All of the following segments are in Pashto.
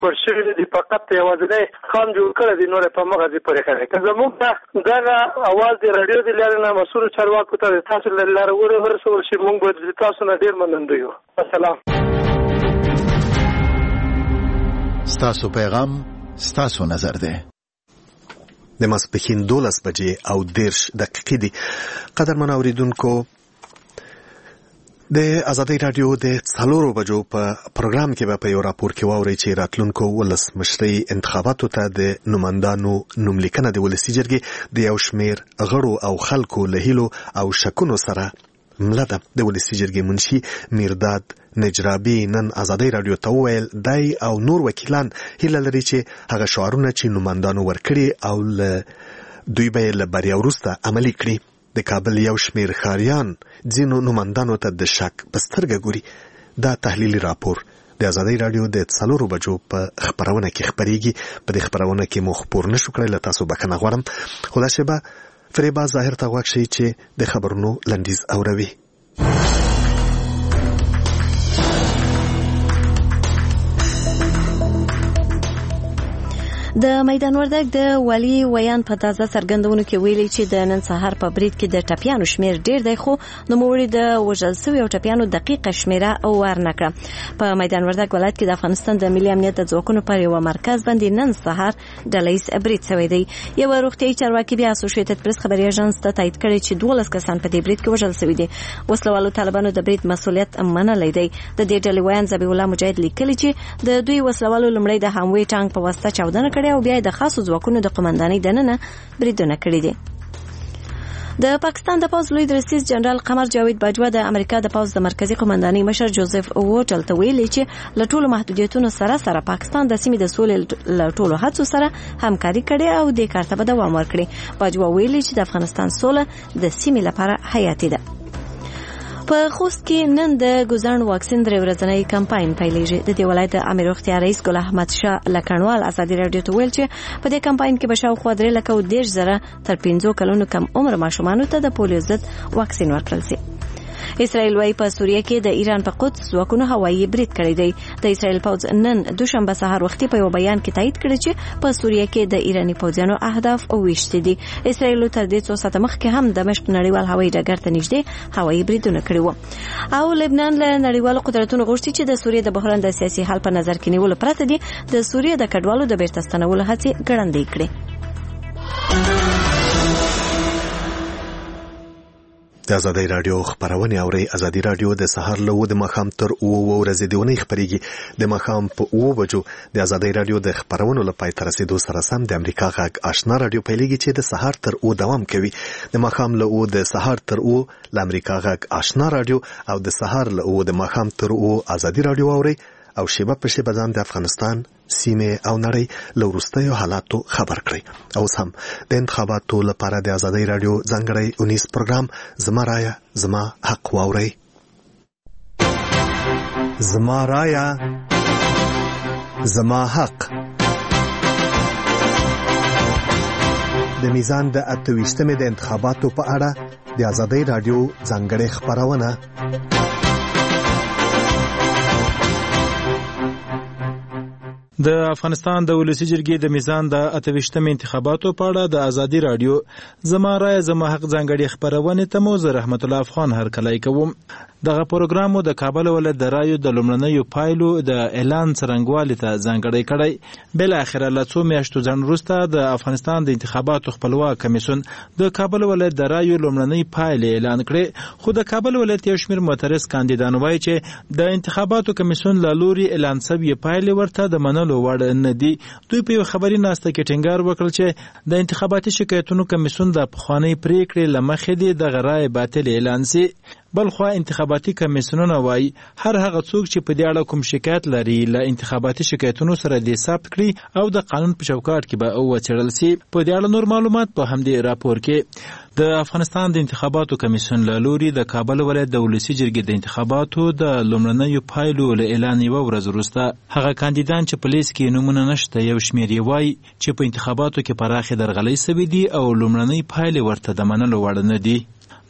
ورشوي دي فقط یوازې خام جوړ کړی دی نور په مغازي پورې کړی که زموږ دا اواز د رادیو د لارې نه مسؤل چارواکو ته تاسو له لارې ورسول شي موږ به تاسو نه ډیر مننه یو. السلام. ستاسو پیغام ستاسو نظر ده. د ماسپښین 12 بجې او 10 دقیقې دي. قدرمن اوریدونکو د آزادۍ رادیو د 4 بجو په پروګرام کې به په یو راپور کې واورئ چې راتلونکو ولسمشرۍ انتخاباتو ته د نوماندانو نوملیکنه د ولسي جرګې د یو شمېر غړو او خلکو له هیلو او شکونو سره مله ده. د ولسي جرګې منشي میرداد نجرابي نن آزادۍ رادیو ته وویل دی او نور وکیلان هیله لري چې هغه شعارونه چې نوماندانو ورکړي او دوی به یې له بریا وروسته عملي کړي. د کابل یو شمېر ښاریان ځینو نوماندانو ته د شک په سترګه ګوري. دا تحلیلي راپور د آزادۍ رادیو د 4 بجو په خپرونه کې خپریږي. په دې خپرونه کې مو خپور نشو کړی، له تاسو بخښنه غواړم. خو دا شیبه فریبا ظاهر ته غوږ شئ چې د خبرونو لنډیز اوروي. د میدان وردګ د والي ویان په تازه څرګندونو کې ویلي چې د نن سهار په برید کې د ټپیانو شمیر ډیر دی، خو نوموړي د وژل شویو ټپیانو دقیقه شمیره ورنکړه. په میدان وردګ ولایت کې د افغانستان د ملي امنیت د ځواکونو پر یو مرکز باندې نن سهار ډلهیز برید شوی دی. یو روغتیايي چارواکي بیا اسوسییټډ پریس خبري اژانس ته تایید کړی چې 12 کسان په دې برید کې وژل شوي دي. وسلوالو طالبانو د برید مسؤلیت منلی دی. د دې ډلې ویان ذبیح الله مجاهد لیکلي چې د دوی وسلوالو لمړی د هموي ټانک په واسطه چاودنه کړې او بیا د خاصو ځواکونو د قومندانۍ دننه بریدونه کړي دي. د پاکستان د پوځ لوی رئیس جنرال قمر جاوید باجوا د امریکا د پوځ د مرکزی قومندانۍ مشر جوزف ووټل ته ویلي چې له ټولو محدودیتونو سره پاکستان د سیمې د سولې له ټولو هڅو سره همکاري کړي او د کار ته دوام ورکړي. باجوا ویلي چې د افغانستان سوله د سیمې لپاره حیاتي ده. په خوست کې نن د ګوزن واکسین 3 ورځنی کمپاین پیلېږي. د دې ولایت امیر روغتیا رئیس ګل احمد شاه لکنوال آزادۍ رادیو ته ویل چې په دې کمپاین کې به شاوخوا 3,10,000 تر 15 کلونو کم عمر ماشومانو ته د پولیو ضد واکسین ورکړل شي. اسرائیل وايي په سوریه کې د ایران په قدس ځواکونو هوایي برید کړی دی. د اسرائیل پوځ نن دوشنبه سهار وختي په یو بیان کې تایید کړی چې په سوریه کې د ایرانی پوځیانو اهداف ویشت دي. اسرائیل تر دې څو ساعته مخکې هم د دمشق نړیوال هوایي ډګر ته نږدې هوایي بریدونه کړي وو. او لبنان له نړیوالو قدرتونو غوښتي چې د سوریه د بحران د سیاسي حل په نظر کې نیولو پرته دي د سوریه د کډوالو د بیرته ستنولو هڅې ګړندۍ کړي. د آزادۍ رادیو خبرونه اوري. آزادۍ رادیو د سهار له د ماښام تر 9 ورځې د ونې خبريږي. د ماښام په 9 بجو د آزادۍ رادیو د خبرونو لپاره تر رسیدو سره سم د امریکا غږ آشنا رادیو پیلېږي چې د سهار تر 9 دوام کوي. د ماښام له 9 د سهار تر 9 د امریکا غږ آشنا رادیو او د سهار له 9 د ماښام تر 9 آزادۍ رادیو اوري او شیبه په شیبه ځان د افغانستان سیمه او نړۍ له وروستیو حالاتو خبر کړي. او هم د انتخاباتو لپاره د آزادۍ رادیو ځانګړی 19 پروګرام زما رایا زما حق واوري. زما رایا زما حق د میزان د 28مې د انتخاباتو په اړه د آزادۍ رادیو ځانګړی خبرونه. د افغانستان د ولسی جرګې د میزان د 28مې انتخاباتو په اړه د آزادۍ رادیو زما رای زما حق ځانګړي خبرونه ته مو زه رحمت الله افغان هرکلی کوم. دغه پروګرام د کابل ولایت د رایو د لومړنیو پایلو د اعلان څرنګوالي ته ځانګړی کړی. بل اخر له څو میاشتو ځن وروسته د افغانستان د انتخاباتو خپلواک کمیسیون د کابل ولایت د رایو لومړنۍ پایلې اعلان کړې. خو د کابل ولایت یو شمېر معترض کاندیدان وایي چې د انتخاباتو کمیسیون له لوري اعلان شوی پایلې ورته د منلو وړ نه دي. دوی په خبري ناسته کې ټینګار وکړ چې د انتخاباتي شکایتونو کمیسیون د پخوانی پریکړې لمخې دي د غرای باطل اعلان سي. بلخوا انتخاباتي کمیسیونونه وایي هر هغه څوک چې په دې اړه کوم شکایت لري له انتخاباتي شکایتونو سره د ثبت کړي او د قانون په چوکاټ کې به وڅېړل سي. په دې اړه نور معلومات په همدې راپور کې. د افغانستان د انتخاباتو کمیسیون له لوري د کابل ولایت د ولسی جرګې د انتخاباتو د لومړنیو پایلو له اعلان یو ورځ وروسته هغه کاندیدان چې په لیست کې نومونه نشته یو شمېر یې وایي چې په انتخاباتو کې پراخې درغلۍ سوي دي او لومړنۍ پایلې ورته د منلو وړ نه دي.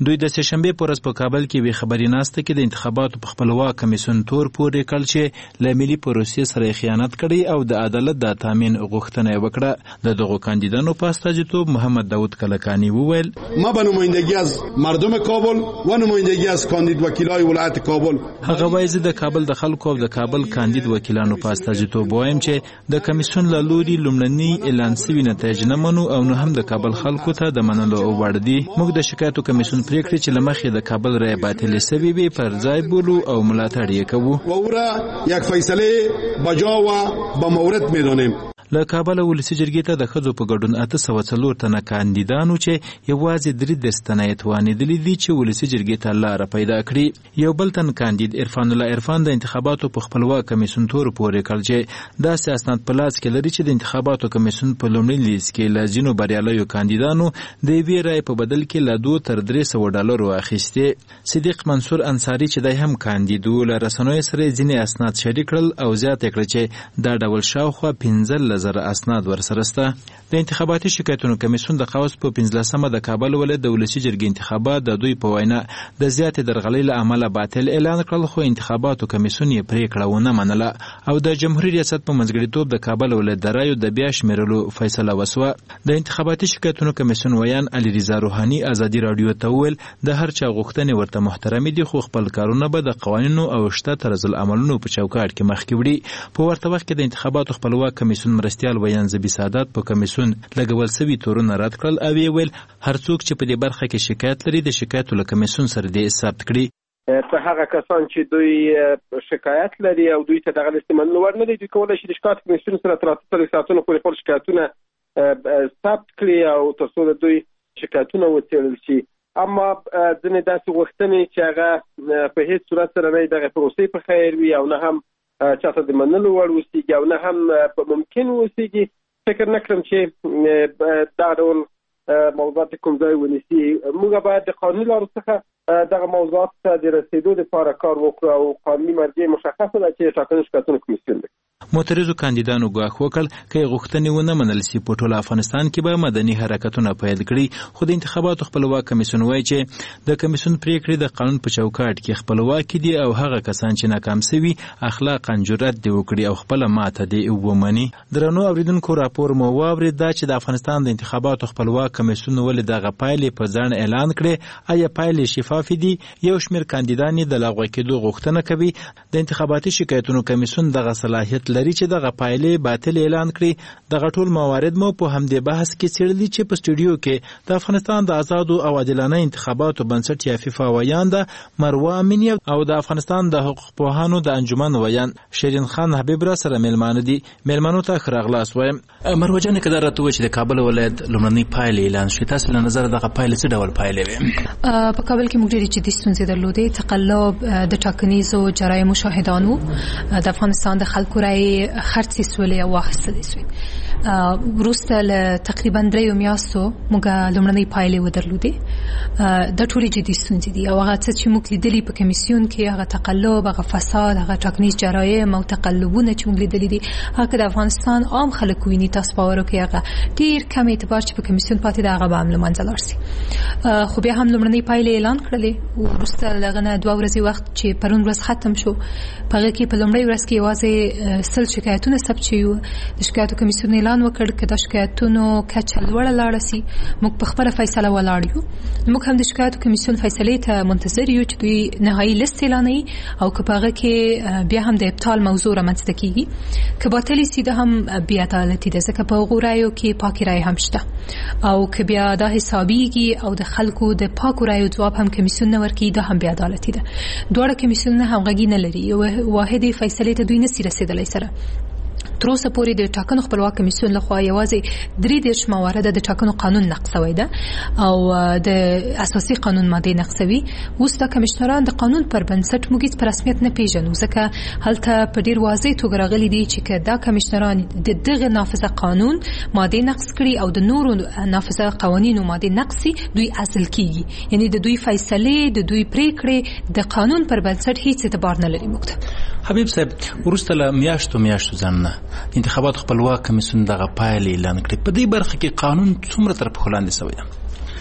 دوی د سهشنبه په ورځ په کابل کې وی خبري ناسته کې د انتخاباتو په خپلواک کمیسیون تور پورې کړ چې له ملي پروسې سره خیانت کړي او د عدالت د تامین غوښتنه وکړه. د دغو کاندیدانو په استازیتوب محمد داود کلکانی وویل ما به نمایندگی از مردم کابل و نمایندگی از کاندید وکیلای ولایت کابل هغه وایي د کابل د خلکو او د کابل کاندید وکیلانو په استازیتوب وایم چې د کمیسیون له لوري لومړني اعلان شوي نتایج نه منو او نه هم د کابل خلکو ته د منلو وړ دي. موږ د شکایتو کمیسیون پریکړې چې له مخې د کابل رای باطلې شوې وي پر ځای بولو او ملاتړ یې کوو و او را یک فیصله بجا و با مورد میدانیم. له کابل ولسی جرګې ته د ښځو په ګډون 804 تنه کاندیدانو چې یوازې 3 تنه یې توانېدلي دي چې ولسی جرګې ته لاره پیدا کړي. یو بل تن کاندید عرفان الله عرفان د انتخاباتو په خپلواک کمیسیون تور پورې کړ چې داسې اسناد په لاس کې لري چې د انتخاباتو کمیسیون په لومړي لیست کې له ځینو بریالیو کاندیدانو د یوې رایې په بدل کې له $2 تر $300 اخیستې. صدیق منصور انصاری چې دی هم کاندید و له رسنیو سره ځینې اسناد شریک کړل او زیاته کړه چې دا ډول شاوخوا 15 زره اسناد ورسره سته. د انتخاباتي شکایتونو کمیسیون د خاوس په 15مه د کابل ولایت د ولسی جرګې انتخابات د دوی په وینا د زیاتې درغلۍ له امله باطل اعلان کړل، خو انتخاباتو کمیسیون یې پریکړه ونه منله او د جمهوریت ریاست په منځګړیتوب د کابل ولایت د رایو د بیا شمیرلو فیصله وسوه. د انتخاباتي شکایتونو کمیسیون ویان علي رضا روحاني ازادي رادیو ته وویل د هر چا غوښتنې ورته محترمې دي، خو خپل کارونه به د قوانینو او شته طرزالعملونو په چوکاټ کې مخکې وړي. په ورته وخت کې د انتخاباتو خپلواک کمیسیون مرستیال ویان زبی سعادت په کمیسیون لګول سوي تورونه رد کړل او یې ویل هر څوک چې په دې برخه کې شکایت لري د شکایتو له کمیسیون سره دې ثبت کړي. په هغه کسان چې دوی شکایت لري او دوی ته دغه استعمال نور نه دي، دوی کولای شي د شکایت کمیسیون سره تر 3 ساعتونو پورې خپل شکایتونه ثبت کړي او تر څو دوی شکایتونه وڅېړل شي. اما ځینې داسې غوښتنې چې هغه په هیڅ صورت سره نه دغه پروسې په خیر وي او نه هم چاته د منلو وړ اوسېږي او نه هم ممکن اوسېږي، فکر نه کړم چې دا ډول موضوعات کوم ځای ونیسي. موږ باید د قانوني لارو څخه دغه موضوعات ته د رسېدو لپاره کار وکړو او قانوني مرجع مشخصه ده چې ټاکنو شکایتونو کمیسیون دی. معترضو کاندیدانو ګواښ وکړ که غوښتنې ونه منل سي په ټول افغانستان کې به مدني حرکتونه پیل کړي، خو د انتخاباتو خپلواک کمیسیون وایي چې د کمیسیون پریکړې د قانون په چوکاټ کې خپلواکي دي او هغه کسان چې ناکام سوي اخلاقاً جرأت دې وکړي او خپله ماته دې ومني. درنو اوریدونکو راپور مو واورېد دا چې د افغانستان د انتخاباتو خپلواک کمیسیون ولې دغه پایلې په ځان اعلان کړې. آیا پایلې شفافې دي؟ یو شمېر کاندیدان د لغوه کېدو غوښتنه کوي. د انتخاباتي شکایتونو کمیسیون دغه صلاحیت لري چې دغه پایلې باطل اعلان کړي. دغه ټول موارد مو په همدې بحث کې څېړلي چې په سټوډیو کې د افغانستان د آزادو او عادلانه انتخاباتو بنسټ یا فیفا ویان ده مروه امینی او د افغانستان د حقوق پوهانو د انجمن ویان شیرین خان حبیب را سره میلمانه دي. میلمنو ته ښه راغلاست وایم. مروه جانې که دا راته ووایي چې د کابل ولایت لومړنۍ پایلې اعلان شوې، تاسو له نظره دغه پایلې څه ډول پایلې وې؟ په کابل کې موږ ډېرې جدي ستونزې درلودې. تقلب د ټاکنیزو جرایمو شاهدانو د افغانستان د خلکو رایې خرڅې سولې او واخیستلې سوې. وروسته له تقریبا 3 میاشتو موږ لومړنۍ پایلې ودرلودې. دا ټولې جدي ستونزې دي او هغه څه چې موږ لیدلي په کمیسیون کې هغه تقلب، هغه فساد، هغه ټاکنیز جرایم او تقلبونه چې موږ لیدلي دي، هغه د افغانستان عام خلک ویني تاسو باور وکړئ هغه ډېر کم اعتبار چې په کمیسیون پاتې دی هغه به هم له منځه لاړ شي. خو بیا هم لومړنۍ پایلې اعلان کړلې. وروسته له هغه نه 2 ورځې وخت چې پرون ورځ ختم شو، په هغه کې په لومړۍ ورځ کې یوازې 100 شکایتونه ثبت شوي وو. د شکایتو کمیسیون اعلان وکړ چې د شکایتونو کچه لوړه لاړه سي موږ په خپله فیصله ولاړ یو. موږ هم د شکایتو کمیسیون فیصلې ته منتظر یو چې دوی نهایي لیست اعلانوي او که په هغه کې بیا هم د ابطال موضوع رامنځته کیږي. که باطلې سي دا هم بې عدالتي ده، ځکه په هغو رایو کې پاکې رایې هم شته او که بیا دا حسابیږي او د خلکو د پاکو رایو ځواب هم کمیسیون نه ورکوي، دا هم بې عدالتي ده. دواړه کمیسیونونه همغږي نه لري، یو واحدې فیصلې ته دوی نسي رسېدلی سره. تر اوسه پورې د ټاکنو خپلواک کمیسیون لخوا یوازې 3 موارد د ټاکنو قانون نقضوي ده او د اساسي قانون ماده نقضوي. اوس د کمشنران د قانون پر بنسټ موږ هیڅ په رسمیت نه پیژنو، ځکه هلته په ډیر واضح توګه راغلي دي چې دا کمشنران د دغه نافذه قانون ماده نقض کړي او د نورو نافذه قوانینو ماده نقضي، دوی اصل کیږي. یعنی د دوی فیصلې، د دوی پریکړې د قانون پر بنسټ هیڅ اعتبار نه لري. موږ حبیب صاحب ورسته له میاشتو ځنه انتخابات خپلواک کمیسیون دغه پایلې اعلان کړې. په دې برخه کې قانون څومره تر پخوا لاندې شوی دی؟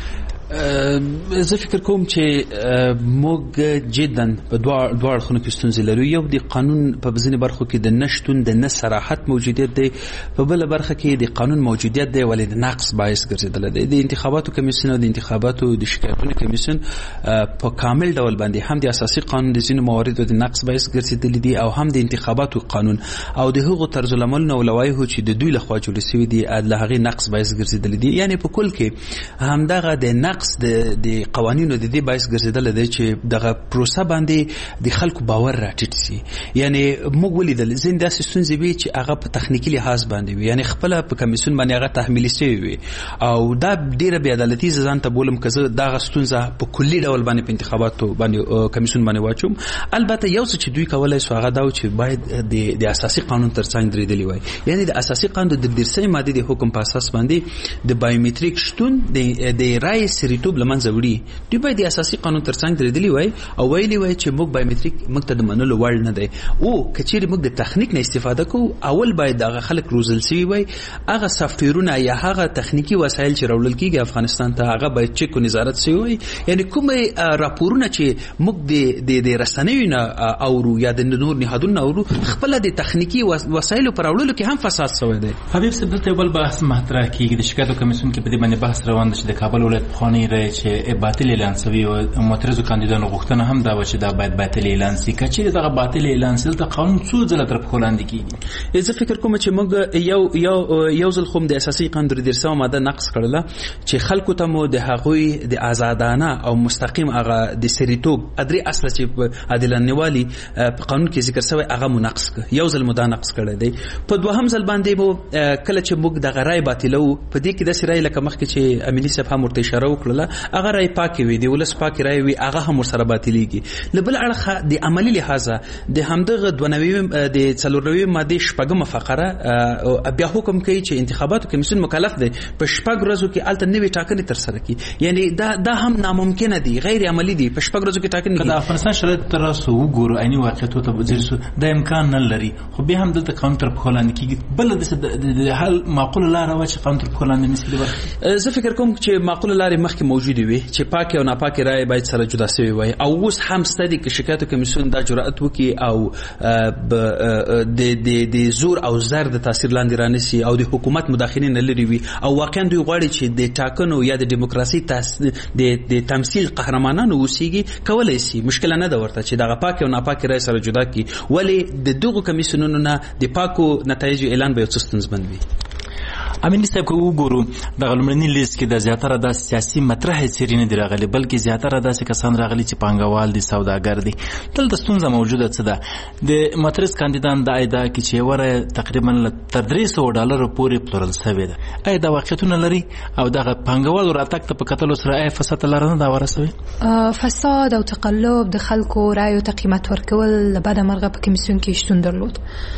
زه فکر کوم چې موږ جدا په دوه اړخونو کې ستونزې لرو. یو د قانون په ځینې برخو کې د نشتون د نه صراحت موجودیت دی، په بل برخه کې د قانون موجودیت دی ولې د نقص باعث ګرځیدل دی. د انتخاباتو کمیسیون او د انتخاباتو د شکایتونو کمیسیون په کامل ډول باندې هم د اساسي قانون د ځینو مواردو د نقص باعث ګرځیدل دي او هم د انتخاباتو قانون او د هغو طرز العمل او لوایحو چې د دوی لخوا جوړ شوي دي د هغې نقص باعث ګرځیدل دي. یعنی په کل کې همدغه د نقص د قوانینو د دې باعث ګرځیدل دی چې دغه پروسه باندې د خلکو باور راټیټ شي. یعنی موږ ولیدل ځینې داسې ستونزې وي چې هغه په تخنیکي لحاظ باندې وي، یعنی خپله په کمیسیون باندې هغه تحمیلي شوي وي او دا ډېره بې عدالتي زه ځان ته بولم که زه دغه ستونزه په کلي ډول باندې په انتخاباتو باندې کمیسیون باندې واچوم. البته یو څه چې دوی کولی سو هغه دا و چې باید د اساسي قانون تر څنګ درېدلي وای. یعنی د اساسي قانون د 13 مادې د حکم په اساس باندې د بایومټریک شتون د رای سریتوب له منځه وړي. دوی باید د اساسي قانون تر څنګ درېدلي وای او ویلي وای چې موږ بایومټریک موږ ته د منلو وړ نه دی او که چیرې موږ د تخنیک نه استفاده کوو اول باید دغه خلک روزل شوي وای. هغه سافټویرونه یا هغه تخنیکي وسایل چې راوړل کېږي افغانستان ته هغه باید چک او نظارت شوي وای. یعنی کومې راپورونه چې موږ د رسنیو نه اورو یا د نور نهادونو اورو خپل د تخنیکي وسایلو پر راوړلو کې هم فساد شوی دی. حبیب صاحب دلته بل بحث مطرح کیږي د شکایتو کمیسیون کې په دې باندې بحث روان دی چې د کابل ولایت پخوانی رای چې باطل اعلان شوی او معترضو کاندیدانو غوښتنه هم دا و چې دا باید باطل اعلان شي. که چیرې دغه باطل اعلان شي دلته قانون څو ځله تر پښو لاندې کیږي. زه فکر کوم چې موږ یو ځل خو د اساسي قانون د 13 ماده نقض کړله چې خلکو ته مو د هغوی د آزادانه او مستقیم هغه د سریتوب ادري اصل چې عادلانه والی په قانون کې ذکر شوی هغه منقص ک یو ځل مدا نقص کړی دی. په دوهم ځل باندې مو کله چې موږ د غرای باطلو په دې کې د سړی لکه مخکې چې امینی صاحب هم ورته اشاره وکړه هغه رای پاکي وي دی ولس پاکي رای وي هغه هم سره باطلېږي. لبل اړخ د عملی لحاظه د همدغه 92 د 4 ماده شپږم فقره بیا حکم کوي چې انتخاباتو کمیسیون مکلف دی په شپږ ورځو کې الته نوې ټاکنې تر سره کړي. یعنی دا هم ناممکنه دي غیر عملی دي په شپږ ورځو کې ټاکنې. کله افغانستان شرایط تر اوسه وګورو عیني واقعیتو ته وځي د امکان نه لري خو به هم دلته قانون تر پخو لاندې کیږي. بل د حل معقوله لار و چې قانون تر پخو لاندې نشي. زه فکر کوم چې معقوله لارې مخکې موجوده وي چې پاکي او ناپاکي رای باید سره جدا شوی وي او اوس هم ستدي کې شکایت کمیسیون دا جرأت وکي او د زور او زر د تاثیر لاندې رانسي او د حکومت مداخله نه لري وي او واقعا دوی غواړي چې د ټاکنو یا د دیموکراسي د تمثيل قهرمانانو وسیږي کولای شي. مشکل نه ده ورته چې دغه پاکي او ناپاکي رای سره جدا کی ولی د دغه کمیسیونونو نه د پاکو نتایج اعلان به څستنځبند وي. امین صاحب کو وګورو د غلمرنی لیست کې د زیاتره د سیاسي مطرح سیرینه دی راغلي بلکې زیاتره د کسان راغلي چې پانګوال دي سوداګر دي. دلته ستونزه موجوده څه ده د معترض کاندیدان د ایدا کې چې وره تقریبا تر $300 پورې پلورل شوی ده. اې دا واقعیتونه لري او دغه پانګوال راتګ ته په کتلو سره فساد لرنه دا ورسوي. فساد او تقلب د خلکو رایو ته قیمت ورکول بعد مرغه په کمیسیون کې شتون درلود.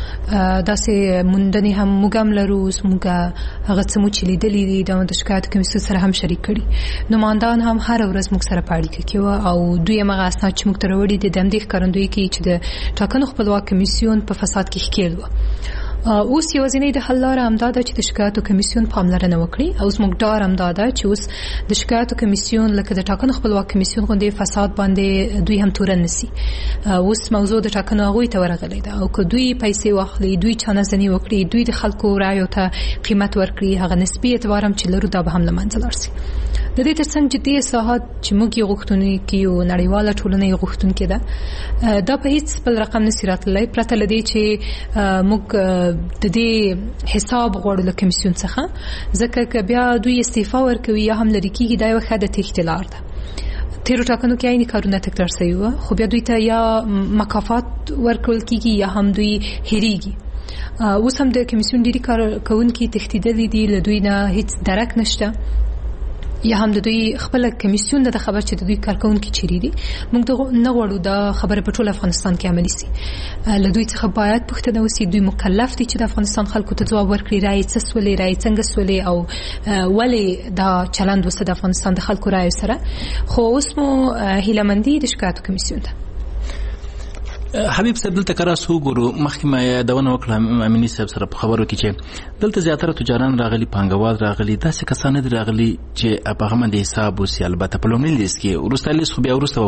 داسې موندنې هم موږ هم لرو موږ هغه څه مو چې لیدلي دي د شکایت کمیسیون سره هم شریک کړي. نمایندان هم هر ورځ موږ سره په اړیکه کې وو او دوی هغه اسناد چې موږ ته راوړي دي د همدې ښکارندویي کوي چې د ټاکنو خپلواک کمیسیون په فساد کې ښکېل وو. اوس یوازینی د حل لاره همدا ده چې د شکایتو کمیسیون پاملرنه وکړي او زموږ ډار همدا ده چې اوس د شکایتو کمیسیون لکه د ټاکنو خپلواک کمیسیون غوندې فساد باندې دوی هم تورن نسی. اوس موضوع د ټاکنو هغوی ته ورغلی ده او که دوی پیسې واخلي دوی چانهزني وکړي دوی د خلکو رایو ته قیمت ورکړي هغه نسبي اعتبار هم چې لرو دا به هم له منځه لاړ شي. د دې ترڅنګ جدي اصلاحات چې موږ یې غوښتونکي یو نړیواله ټولنه یې غوښتونکې ده دا په هیڅ بل رقم نشي راتللی پرته له دې چې موږ د دې حساب غواړو له کمیسیون څخه ځکه که بیا دوی استعفا ورکوي یا هم لرې کېږي دا یوه ښه د تېښتې لار ده. تیرو ټاکنو کې عیني کارونه تکرار شوي وه خو بیا دوی ته یا مکافات ورکول کېږي یا هم دوی هېرېږي. اوس هم د کمیسیون ډېري کارکوونکي تښتېدلي دي له دوی نه هیڅ درک نشته یا هم د دوی خپل کمیسیون د خبر چې د دوی کارکونکي چیرې دي موږ نه غواړو دا خبره په ټول افغانستان کې عملي شي. له دوی څخه باید پوښتنه وشي دوی مکلف دي چې د افغانستان خلکو ته ځواب ورکړي رایې څه سولې رایې څنګه سولې او ولې دا چلند وسه د افغانستان د خلکو رایو سره. خو اوس مو هیله مندي د شکایتو کمیسیون ته حبیب صاحب دلته کراس وګورو مخکې ما یادونه وکړه امینی صاحب سره په خبرو کې چې دلته زیاتره تجاران راغلي پانګوال راغلي داسې کسان دي راغلي چې په هغه باندې حساب وسي البته په لومړي لیست کې وروسته لیست خو بیا وروسته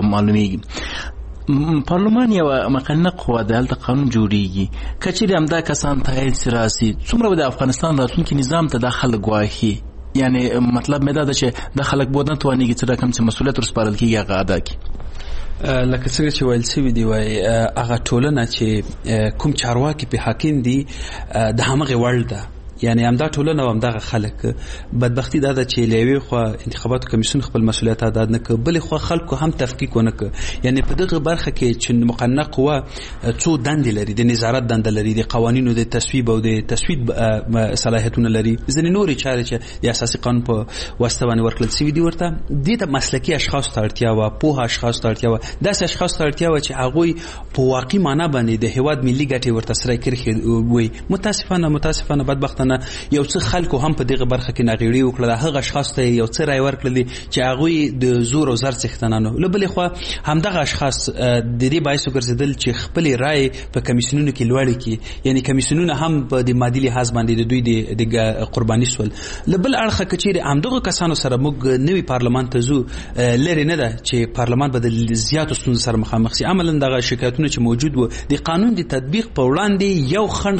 معلومیږي پارلمان یو مقننه قوه ده هلته قانون جوړیږي که چیرې همدا کسان تایید سي راسي څومره به د افغانستان راتلونکي نظام ته دا خلک ګواښي یعنی مطلب مې دا ده چې د خلک بود نه توانېږي څه رقم چې مسؤلیت ورسپارل کېږي هغه ادا کړي لکه څنګه چې ویل شوي دي وایي هغه ټولنه چې کوم چارواکي په حاکم دي د همغې وړ ده یعنی همدا ټولنه او همدغه خلک بدبختی دا ده چې له یوې خوا انتخاباتو کمیسیون خپل مسؤلیت ادا نه کړ بلې خوا خلکو هم تفکیک ونه کړ یعنی په دغه برخه کې چې مقننه قوه څو دندې لري د نظارت دنده لري د قوانینو د تصویب او د تسوید صلاحیتونه لري ځینې نورې چارې چې د اساسي قانون په واسطه باندې ورکړل شوي دي ورته دې ته مسلکي اشخاص ته اړتیا وه پوهه اشخاص ته اړتیا وه داسې اشخاص ته اړتیا وه چې هغوی په واقعي معنا باندې د هېواد ملي ګټې ورته سره کرښې وي متاسفانه بدبختانه یو څه خلکو هم په دغه برخه کې ناغېړي وکړه هغه اشخاص ته یو څه رای ورکړل چې هغوی د زور او زر څښتنانو له بلې خوا همدغه اشخاص د دې باعث وګرځېدل چې خپلې رای په کمیسیونونو کې لوړې کړي یعنی کمیسیونونه هم په د مادي لحاظ باندې د دوی د قرباني سول له بل اړخه که چیرې همدغه کسانو سره موږ نوي پارلمان ته ځو لرې نه ده چې پارلمان به د زیاتو ستونزو سره مخامخ سي عملا دغه شکایتونه چې موجود وو د قانون د تطبیق په وړاندې یو خنډ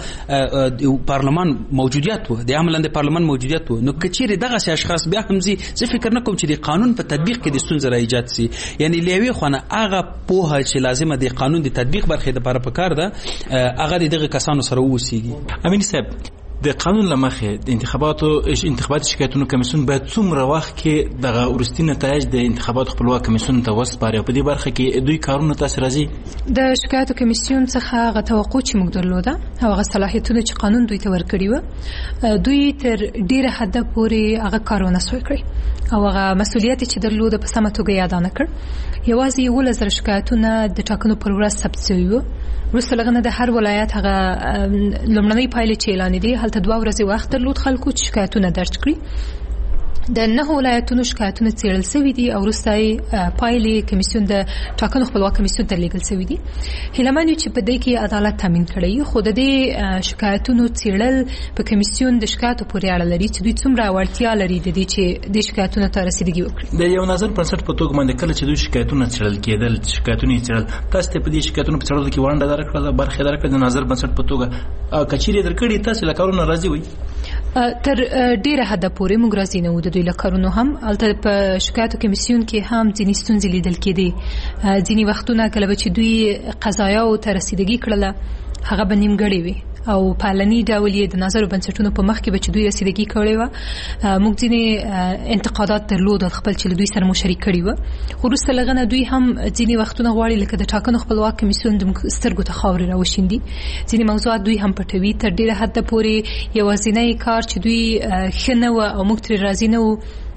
خپله پارلمان موجودیت وو د عملا د پارلمان موجودیت وو نو که چیرې دغه اشخاص بیا هم زی زه فکر نه کوم چې د قانون په تطبیق کې د ستونزې را ایجاد سي یعنی لیوي خو نه هغه پوهه چې لازمه د قانون د تطبیق برخې لپاره پکار ده هغه دغه کسانو سره ووسیږي امین صاحب د قانون لمخې د انتخابات شکایتونو کمیسیون باید څومره وخت کې دغه وروستي نتایج د انتخابات خپلواک کمیسیون ته وسپاري او په دې برخه کې دوی کارونه تاسو راځي د شکایتو کمیسیون څخه هغه توقع چې موږ درلوده او هغه صلاحیتونه چې قانون دوی ته ورکړي و دوی تر ډیره حد پورې هغه کارونه سوی کړی او هغه مسؤلیت چې درلوده په سمه توګه یاد نه کړ یوازې 11 شکایتونه د ټاکنو پر ورځ ثبت شوي وو وروسته لغنه د هر ولایت هغه لومړنۍ پایلې چې اعلان دي هلته 2 ورځې وخت درلود خلکو چې شکایتونه درج کړي د 9 ولایتونو شکایتونه څېړل شوي دي او وروسته پایلې کمیسیون د ټاکنو خپلواک کمیسیون ته لیږل شوي دي هیله من یو چې په دې کې عدالت تامین کړی خو د دې شکایتونو څېړل په کمیسیون د شکایتو پورې اړه لري چې دوی څومره وړتیا لري د دې چې د شکایتونو ته رسیدګي وکړي د یو نظر بنسټ په توګه باندې کله چې دوی شکایتونه څېړل کېدل شکایتونه یې څېړل تاسو ته په دې شکایتونو په څېړلو کې ونډه درکړه برخه درکړه د نظر بنسټ په توګه کچېرې درکړي تاسو لکارونه راځي وي تر ډیره حد پورې موږ راځي نه و د دوی لکارونو هم البته په شکایتو کمیسیون کې هم ځینې ستونزې لیدل کېدې ځینې وختونه کله چې دوی قضایاو ته رسیدګي کړله هغه به نیمګړې وي او پالنی ډول یې د نظر بنسټونو په مخ کې به چې دوی رسیدګي کړې وه موږ ځینې انتقادات درلود خپل چې دوی سره مو شریک کړي وه خو وروسته لغنه دوی هم ځینې وختونه غواړي لکه د ټاکنو خپلواک کمیسیون د سترګو ته خاورې راوشیندي ځینې موضوعات دوی هم پټوي تر ډیره حد پورې یوازینی کار چې دوی ښه نه وه او موږ ترې راضي نه وو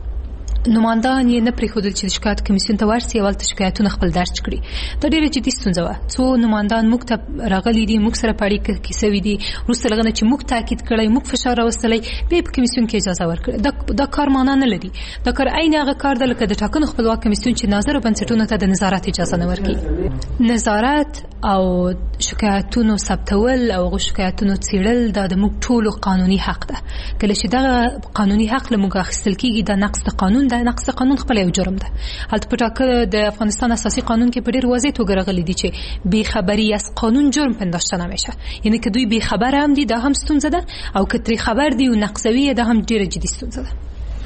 نمایندان یې نه پرېښودل چې د شکایت کمیسیون ته ورسي او هلته شکایتونه خپل درج کړي دا ډېره جدي ستونزه وه څو نمایندان موږ ته راغلي دي موږ سره په اړیکه کې سوي دي وروسته لغه نه چې موږ تاکید کړی موږ فشار راوستلی بیا یې په کمیسیون کې اجازه ورکړه دا کار معنا نه لري دا کار عین هغه کار ده لکه د ټاکنو خپلواک کمیسیون چې ناظرو بنسټونو ته د نظارت اجازه نه ورکوي نظارت او شکایتونو ثبتول او هغو شکایتونو څېړل دا د موږ ټولو قانوني حق ده کله چې دغه قانوني حق له موږ اخیستل کېږي دا نقض د قانون ده نقض د قانون خپل یو جرم ده هلته په ټاکل د افغانستان اساسي قانون کې په ډېر واضح توګه راغلي دي چې بیخبری از قانون جرم پنداشته نمیشه یعنی که دوی بیخبر هم دي دا هم ستونزه ده او که ترې خبر دي او نقضوي دا هم ډېره جدي ستونزه ده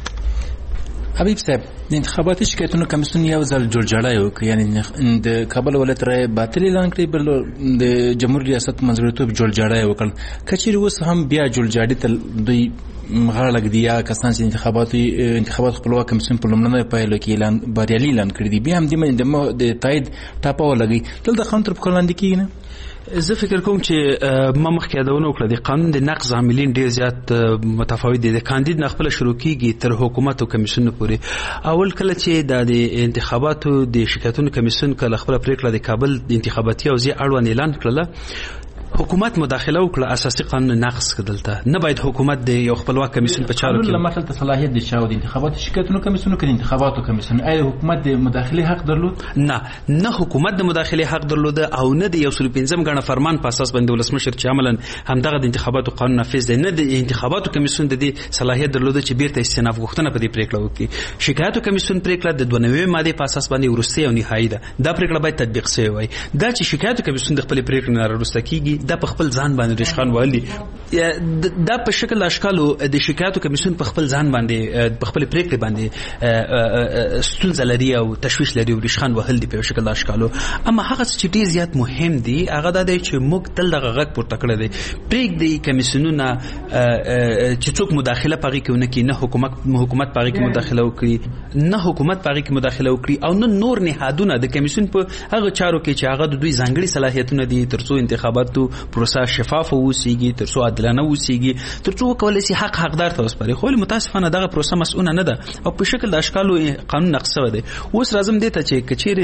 حبیب صاحب د انتخاباتي شکایتونو کمیسیون یو ځل جوړجاړی وکړ یعنی د کابل ولایت رای باطل اعلان کړی بل د جمهور ریاست منځګړیتوب جوړجاړی وکړ که چیرې اوس هم بیا جوړجاړي ته دوی غاړه ږدي یا کسان چې انتخابات خپلواک کمیسیون په لومړنیو پایلو کې بریالي اعلان کړي دي بیا هم د تایید ټاپه ولګوي دلته قانون تر پښو لاندې کېږي نه زه فکر کوم چې ما مخکې یادونه وکړه د قانون د نقض عاملین ډېر زیات متفاوت دي د کاندید نه خپله شروع کېږي تر حکومت او کمیسیونو پورې اول کله چې د انتخاباتو د شکایتونو کمیسیون کله خپله پرېکړه د کابل د انتخاباتي حوزې اړوند اعلان کړله حکومت مداخله وکړه اساسي قانون نقض کړلته نه باید حکومت د یو خپلواک کمیسیون په چارو کې لمخه ته صلاحیت د شاو د انتخاباتو شکایتونو کمیسیون کې انتخاباتو کمیسیون آیا حکومت د مداخله حق درلود؟ نه حکومت د مداخله حق درلود او نه د 115 غنه فرمان په اساس باندې ولسمشر چې عملاً همدغه د انتخاباتو قانون نافذ دی نه د انتخاباتو کمیسیون د دې صلاحیت درلود چې بیرته استئناف غوښتنه په دې پریکړه وکړي. شکایتو کمیسیون پریکړه د 92 ماده په اساس باندې ورسته او نهایی ده. دا پریکړه باید تطبیق شي وای. دا چې شکایتو کمیسیون د خپل پریکړې نه راوسته کیږي دا په خپل ځان باندې رشخان والي دا په شکل اشکالو د شکایتو کمیسیون په خپل ځان باندې په خپل پریکړې باندې ستونزه لري او تشویش لري او رشخان وهل دی په شکل اشکالو. اما هغه چې ډیر زیات مهم دی هغه دا دی چې موږ تل دغه غږ پورته کړی دی پریکړې کمیسیونونه چې څوک مداخله پغې کې ونه کې نه حکومت پغې کې مداخله وکړي نه حکومت پغې کې مداخله وکړي او نه نور نهادونه د کمیسیون په هغه چارو کې چې هغه د دوی ځانګړي صلاحیتونه دي ترڅو انتخاباتو پروسه شفاف اوسيږي ترڅو عادلانه اوسيږي ترڅو کولای شي حقدار ته وسپاري. خو متاسفانه دغه پروسه مسؤونه نه ده او په شکل د اشکالو قانون نقض شوی دی. اوس راځم دې ته چې کچېری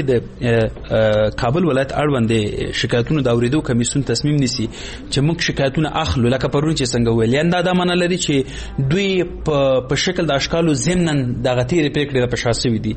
د کابل ولایت اړوند شکایتونو د اوریدو کمیسیون تصمیم نیسي چې موږ شکایتونه اخلو لکه پرون چې څنګه ویل یان دا معنی لري چې دوی په شکل د اشکالو ضمنن دغه تیر پریکړه په شاسوي دي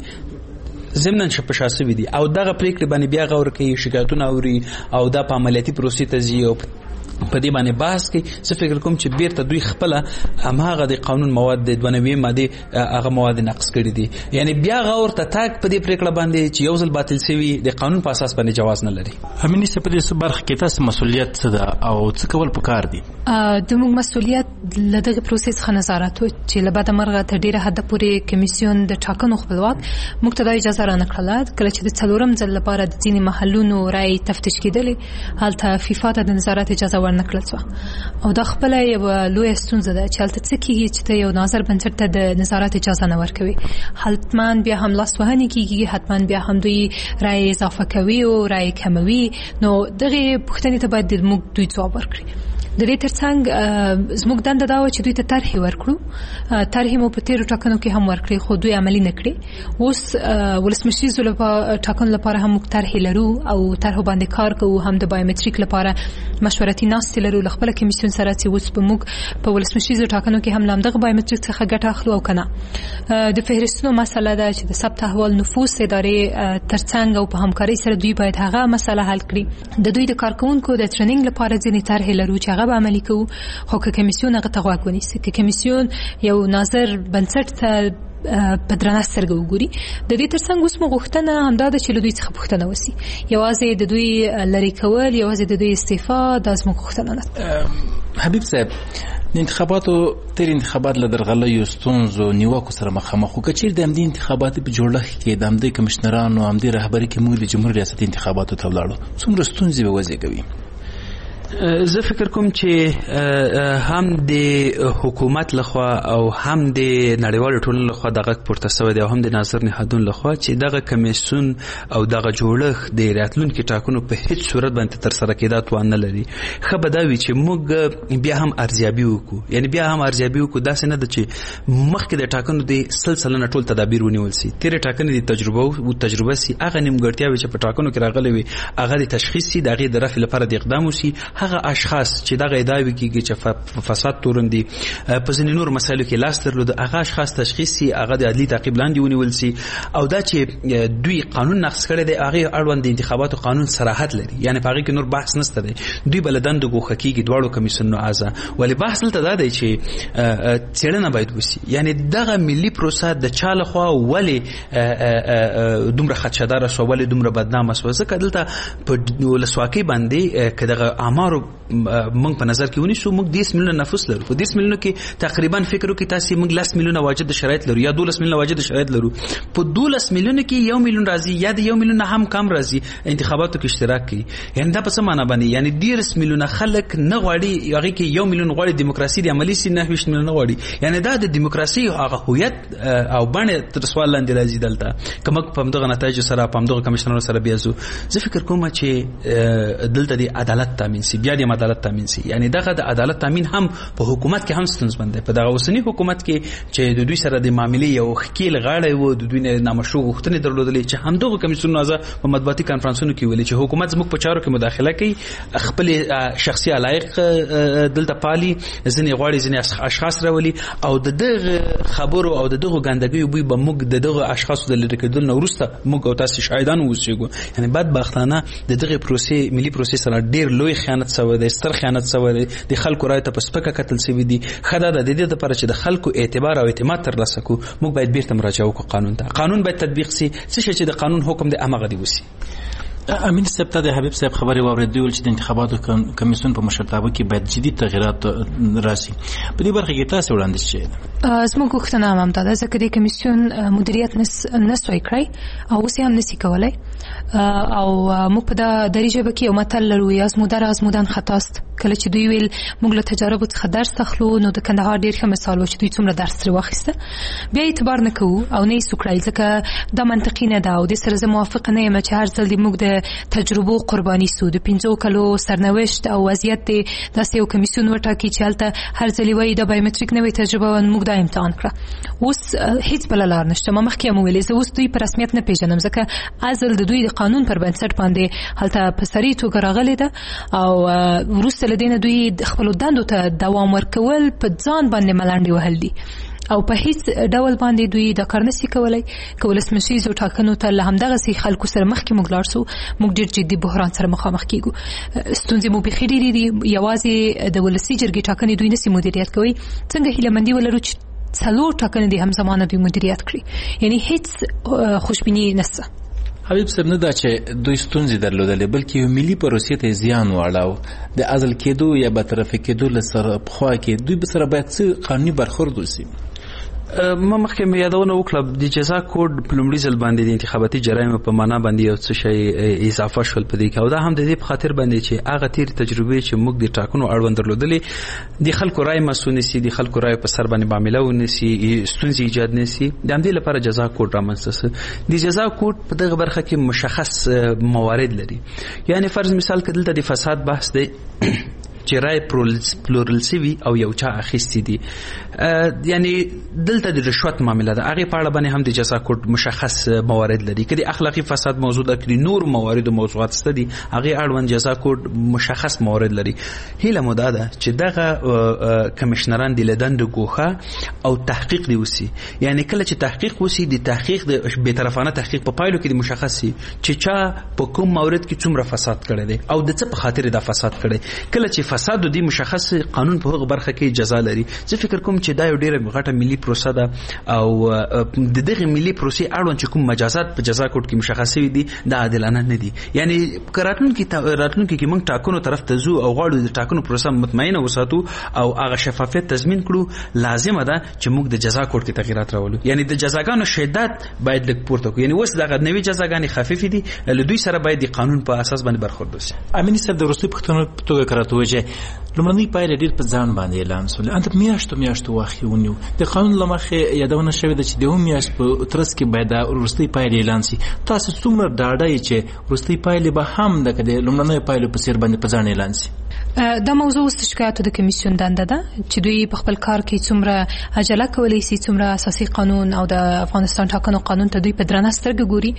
ضمنن شپشاسوي دي او دغه پریکړه باندې بیا غور کوي شکایتونه اوري او دا په عملیاتي پروسې ته ځي او په دې باندې بحث کوي. زه فکر کوم چې بیرته دوی خپل هماغه د قانون مواد د 92 ماده هغه مواد نقض کړي دي یعنی بیا غور ته تاک په دې پریکړه باندې چې یو ځل باطل شوی د قانون په اساس باندې جواز نه لري. امینی په دې برخه کې تاسو مسؤلیت څه ده او څه کول پکار دي؟ د موږ مسؤلیت لدغه پروسس څخه نظارت چې لباده مرغه تر ډیره حد پورې کمیسیون د ټاکنو خپلواک موږ ته د اجازه را نکړه کله چې د څلورم ځل لپاره د ځینې محلونو رای تفتیش کېدلې هلته فیفا ته د نظارت اجازه ورنکړل او دا خپل یو لوی ستونزه ده چې هلته څه کېږي چې ته یو ناظر بنسټ ته د نظارت اجازه نه ورکوي حتما بیا هم لاسوهنې کېږي حتما بیا هم دوی رای اضافه کوي او رای کموي نو دغه پوښتنې ته باید موږ دوی ځواب ورکړي. د دې ترڅنګ زموږ دنده دا و چې دوی ته طرح ورکړو طرح مو په تیرو ټاکنو کې هم ورکړي خو دوی عملي نه کړي. اوس ولسمشریزو لپاره ټاکنو لپاره هم موږ طرح لرو او طرح باندې کار کوو هم د بایومټریک لپاره مشورتي ناستې لرو له خپل کمیسیون سره چې اوس به موږ په ولسمشریزو ټاکنو کې هم لامدغه بایومټریک څخه ګټه اخلو او کنه. د فهرستونو مسله ده چې د ثبت احوال نفوس ادارې ترڅنګ او په همکارۍ سره دوی باید هغه مسله حل کړي. د دوی د کارکونکو د ټریننګ لپاره ځینې طرح لرو چې به عملي کوو خو که کمیسیون هغه ته غوږ ونیسي که کمیسیون یو ناظر بنسټ ته په درنه سترګه وګوري. د دې ترڅنګ اوس مو غوښتنه همدا ده چې له دوی څخه پوښتنه وشي یوازې د دوی لرې کول یوازې د دوی استعفا دا زموږ غوښتنه نه. حبیب صاحب د انتخاباتو تیر انتخابات له درغلیو ستونزو نیوکو سره مخامخ خو کچیر د همدې انتخاباتو په جوړښت کې د همدې کمشنرانو همدې رهبري کې موږ د جمهور ریاست انتخاباتو ته ولاړو څومره ستونزې به وزېږوي؟ زه فکر کوم چې هم د حکومت لخوا او هم د نړیوالو ټولنو لخوا دغه پورته شوی دی او هم د ناظر نهادونو لخوا چې دغه کمیسیون او دغه جوړښت د راتلونکو ټاکنو په هیڅ صورت باندې تر سره کېدا توان نه لري. خو به دا وي چې موږ بیا هم ارزیابي وکړو یعنی بیا هم ارزیابي وکړو داسې نه ده چې مخکې د ټاکنو د سلسله ټول تدابیر ونیول شي تیر ټاکنې د تجربه سي هغه نیمګړتیاوې چې په ټاکنو کې راغلي وي هغه د تشخیص سي دغه د رفع لپاره د اقدام وشي. هغه اشخاص چې دغه ادعاوې کوي چې فساد توروندي په ځینې نور مسایلو کې لاس درلود هغه اشخاص تشخیص سي هغه د عدلي تعقیب لاندې ونیول سي او دا چې دوی قانون نقض کړی دی هغه اړوند د انتخاباتو قانون صراحت لري یعنی په هغه کې نور بحث نشته دی دوی بلدان د ګوښه کېږي دواړو کمیسیونونو اعضا ولی بحث دلته دا دی چې څېړنه باید وشي یعنی دغه ملي پروسه د چا لخوا ولې دومره خدشهداره شوه ولې دومره بدنامه شوه ځکه دلته په ولسواکۍ باندې که دغه اعمارو موږ په نظر کې ونیسو موږ 10 میلیونه نفوس لرو په 10 میلیونو کې تقریبا فکر وکړئ تاسو موږ 10 میلیونه واجد شرایط لرو یا 12 میلیونه واجد شرایط لرو په 12 میلیونو کې 1 میلیون راځي یا د 1 میلیون هم کم راځي انتخاباتو کې اشتراک کوي یعنی دا په څه معنی باندې یعنی 10 میلیونه خلک نه غواړي هغه کې 1 میلیون غواړي دیموکراسي د عملی سي 9 میلیونه غواړي یعنی دا د دیموکراسي هغه هویت او باندې تر سوال لاندې راځي دلته کوم په دغه نتایج سره په دغه کمیشنرانو سره بیازو زه فکر کوم چې دلته د عدالت تامین شي سي بیا د عدالت تامین سي. یعنی دغه د عدالت تامین هم په حکومت کې هم ستونزمند دی. په دغه اوسنی حکومت کې چې د دوی سره د معاملې یو خکیل غاړه و، د دوی نه نامشروع غوښتنې درلودلې چې همدغه کمیسیون نازه په مطبوعاتي کانفرنسونو کې ویلي چې حکومت زموږ په چارو کې مداخله کوي، خپل شخصي علایق دلته پالي، ځینې غواړي ځینې اشخاص راولي او د دغه خبرو او د دغه ګندګۍ بوی به موږ د دغه اشخاصو د لرې کېدل نه وروسته موږ او تاسو شاهدان اوسېږو. یعنی بدبختانه د دغه پروسې ملي پروسې سره ډېر لوی خیانت شوی دی، ستر خیانت شوی دی، د خلکو رایو ته په سپکه کتل شوي دي. ښه ده د دې لپاره چې د خلکو اعتبار او اعتماد ترلاسه کړو موږ باید بیرته مراجعه وکړو قانون ته. قانون باید تطبیق شي، څه شي چې د قانون حکم دی همغه دی وسی. امین صاحب ته د حبیب صاحب خبرې واوریدل چې د انتخاباتو کمیسیون په مشرتابه کې باید جدي تغیرات راسي. په دې برخه کې تاسو وړاندیز شوی زموږ غوښتنه هم ده ځکه د کمیسیون مدیریت نسوي کړی او اوس هم نسی کولای او موږ په دری ژبه کې یو متل لرو آزمودن خطاست. کله چې دوی ویل موږ له تجارب څخه درس اخلو نو د کندهار ډیر ښه مثال و چې دوی څومره درس ترې واخیسته، بیا اعتبار نه کوو او نه یې سوکړی ځکه دا منطقي نه ده او د سره زه موافقه نه یم چې هر ځل موږ د تجربو قرباني سو. د 15 کلو سرنوشت او وضعیت دی داسې یو کمیسیون وټاکي چې هلته هر ځل وایي د بایومټریک نوې تجربه موږ دا امتحان کړه. اوس هیڅ بله لار نشته. ما مخکې هم ویلې زه اوس دوی په رسمیت نه پیژنم ځکه ازل د دوی د قانون پر بنسټ باندې هلته په سري توګه راغلې ده او وروسته له دې نه دوی خپلو دندو ته دوام ورکول په ځان باندې ملنډې وهل دي او په هیڅ ډول باندې دوی د کار نشي کولای. که ولسمشریزو ټاکنو ته له همدغسې خلکو سره مخکې موږ لاړ سو موږ ډېر جدي بحران سره مخامخ کیږو. ستونزې مو بیخي ډېرې دي. یوازې د ولسي جرګې ټاکنې دوی نشي مدیریت کوي. څنګه هیلهمندي ولرو چې 4 ټاکنې دي همزمانه دوی مدیریت کړي؟ یعنی هیڅ خوشبیني نشته. حبیب صاحب نه دا چې دوی ستونزې درلودلې بلکې یو ملي پروسې ته زیان واړاو. د عزل کېدو یا برطرفه کېدو له سره پخوا کې دوی به سره باید څه قانوني برخورد وشي. ما مخکې مې یادونه وکړه د جزا کوډ په لومړي ځل باندې د انتخاباتي جرایمو په معنا باندې یو څه شی اضافه شول په دې کې او دا هم د دې په خاطر باندې چې هغه تیر تجربې چې موږ د ټاکنو اړوند درلودلې د خلکو رای مسؤل نشي، د خلکو رای په سر باندې معامله ونشي، ستونزې ایجاد نشي. د همدې لپاره جزا کوډ رامنځته شو. د جزا کوډ په دغه برخه کې مشخص موارد لري. یعنی فرض مثال کې دلته د فساد بحث دی چې رای پلورل سوي او یو چا اخیستی دي، یعنی دلته د رشوت معامله ده. هغه په اړه باندې هم د جزا کوډ مشخص موارد لري. کله اخلاقی فساد موضوع ده، کله نور موارد او موضوعات ستدي هغه اړوند جزا کوډ مشخص موارد لري. هیله مو ده چې دغه کمشنران د لدند ګوخه او تحقیق دی وسی. یعنی کله چې تحقیق وسی د تحقیق د بی‌طرفانه تحقیق په پایلو کې د مشخص شي چې چا په کوم مورد کې څومره فساد کړی دی او د څه په خاطر دا فساد کړی. کله چې فساد د مشخص قانون په هغه برخه کې جزا لري. زه فکر کوم چې دا یو ډیره غټه ملي پروسه ده او د دغه ملي پروسې اړوند چې کوم مجازات په جزا کوډ کې مشخص وي دي دا عادلانه نه دي. یعنی راتلونکي کې موږ ټاکنو طرف ته ځو او غواړو د ټاکنو پروسه مطمئنه وساتو او هغه شفافیت تضمین کړو، لازمه ده چې موږ د جزا کوډ کې تغیرات راولو. یعنی د جزاګانو شدت باید لږ پورته کړو. یعنی اوس دغه نوې جزاګانې خفیفې دي، له دوی سره باید د قانون په اساس باندې برخورد وشي. امین صاحب د وروستي پښتنو په توګه کراته وجه لومړنۍ پایلې ډېر په ځان باندې اعلان شول. انت میاشتو واخې ونیو د قانون لمخې یادونه شوې ده چې د هم میاشت په ترڅ کې باید وروستۍ پایلې اعلان شي. تاسو څومره ډاډه یې چې وروستۍ پایلې به هم د لومړنۍ پایلو په څیر باندې په ځان اعلان شي؟ دا موضوع اوس شکایاتو د کمیسیون دنده ده چې دوی په خپل کار کې څومره عجله کولی شي، څومره اساسي قانون او د افغانستان ټاکنو قانون ته دوی په درنه سترګه ګوري.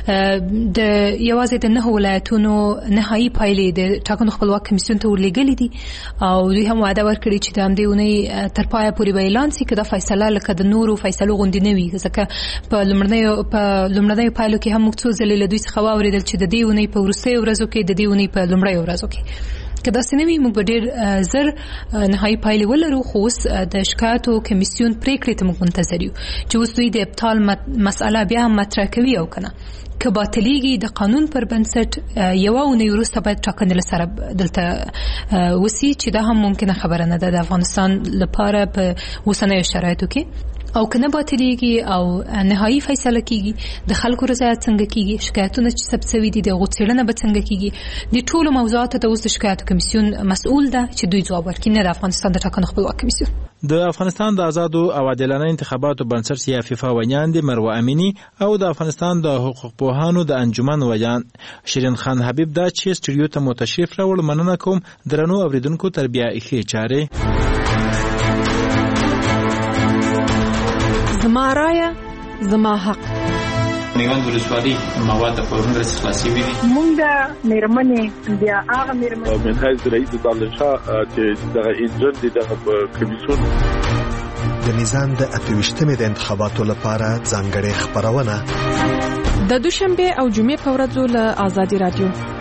د یوازې د 9 ولایتونو نهایي پایلې د ټاکنو خپلواک کمیسیون ته ورلېږلې دي او دوی هم وعده ورکړي چې د همدې اونۍ تر پایه پورې به اعلان شي که دا فیصله لکه د نورو فیصلو غوندې نه وي. ځکه په لومړنیو پایلو کې هم موږ څو ځلې له دوی څخه واورېدل چې د دې اونۍ په وروستیو ورځو کې د دې اونۍ په لومړیو ورځو کې که داسې نه وي موږ به ډېر زر نهایي پایلې ولرو. خو اوس د شکایاتو کمیسیون پرېکړې ته موږ منتظر یو چې اوس دوی د ابطال مسئله بیا هم مطرح کوي او که نه. که باطلیږي د قانون پر بنسټ یوه اونۍ وروسته باید ټاکنې له سره دلته وسي چې دا هم ممکنه خبره نه ده د افغانستان لپاره په اوسنیو شرایطو کې. او کنه باطلیږي او نهایی فیصله کیږي د خلکو رضایت څنګه کیږي شکایتونه چې ثبت شوي دي د غوڅړنه به څنګه کیږي د ټولو موضوعاتو د اوس د شکایت کمیسیون مسؤل ده چې دوی جواب ورکړي نه د افغانستان د ټاکنو خپلواک کمیسیون د افغانستان د آزادو او عادلانه انتخاباتو بنسټ یا فیفا ویان دي مروه امینی او د افغانستان د حقوق پوهانو د انجمن ویان شیرین خان حبیب دا چې سټوډیو ته متشرف راوړ مننه کوم درنو اوریدونکو تربیه ښه چاره زما رایه زما حق میوند ولسوالۍ مواد په کونګرس خلاصي وي مونږ د میرمنې بیا هغه میرمنې من حیث رئیس دالشاه چې د انجن د کمیسیون د میزان د 28مې د انتخاباتو لپاره ځانګړې خبرونه د دوشنبه او جمعې په ورځو له آزادي رادیو